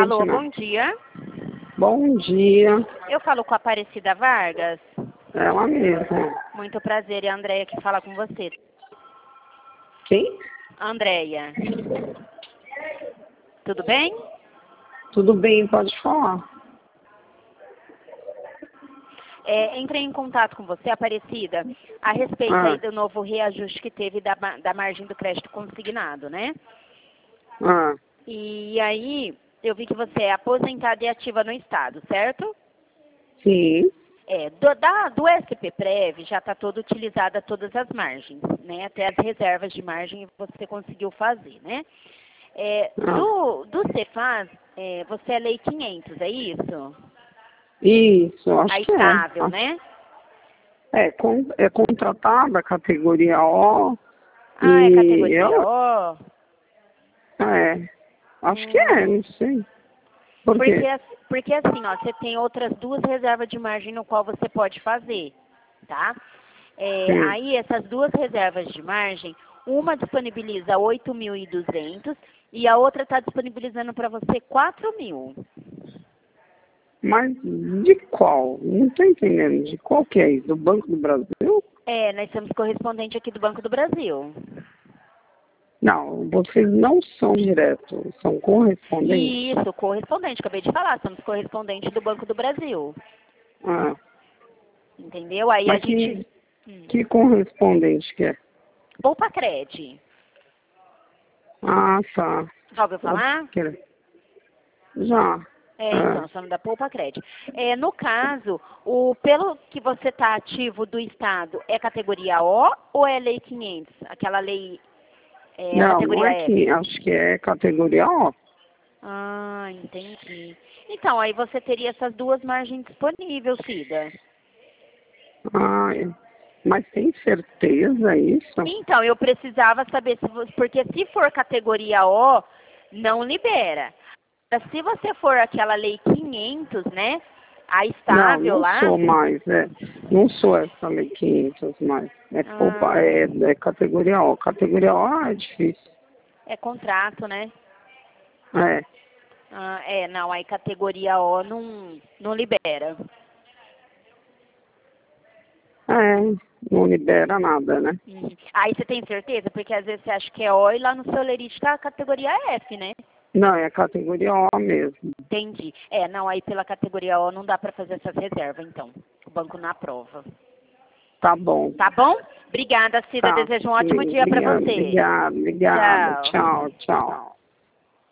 Alô, não. bom dia. Bom dia. Eu falo com a Aparecida Vargas. Ela mesma. Muito prazer, é a Andréia que fala com você. Quem? Andréia. Tudo bem? Tudo bem, pode falar. Entrei em contato com você, Aparecida, a respeito aí do novo reajuste que teve da margem do crédito consignado, né? E aí, eu vi que você é aposentada e ativa no Estado, certo? Sim. Do SPPREV já está toda utilizada todas as margens, né? Até as reservas de margem você conseguiu fazer, né? Do Cefaz, você é lei 500, é isso? Isso, acho que estável, né? É contratada, categoria O. É E categoria O? Acho que não sei. Por quê? Porque assim, ó, você tem outras duas reservas de margem no qual você pode fazer, tá? Aí essas duas reservas de margem, uma disponibiliza 8.200 e a outra está disponibilizando para você 4.000. Mas de qual? Não estou entendendo. De qual que é isso? Do Banco do Brasil? Nós temos correspondente aqui do Banco do Brasil. Não, vocês não são diretos, são correspondentes. Isso, correspondente, acabei de falar, somos correspondente do Banco do Brasil. Entendeu? Aí Mas a gente... que correspondente que é? Poupa-Cred. Tá. Já ouviu falar? Já. Então, somos da Poupa-Cred. No caso, pelo que você está ativo do Estado, é categoria O ou é lei 500? Aquela lei, categoria F? Acho que é categoria O. Entendi. Então, aí você teria essas duas margens disponíveis, Cida. Mas tem certeza isso? Então, eu precisava saber, porque se for categoria O, não libera. Se você for aquela lei 500, né, a estável lá... Não sou mais, não sou essa lei 500 mais. É categoria O. Categoria O é difícil. É contrato, né? Não, aí categoria O não libera. Não libera nada, né? Aí você tem certeza? Porque às vezes você acha que é O e lá no seu lerite tá a categoria F, né? Não, é categoria O mesmo. Entendi. Não, aí pela categoria O não dá para fazer essas reservas, então. O banco não aprova. Tá bom. Tá bom? Obrigada, Cida. Desejo um ótimo dia para você. Obrigada. Tchau.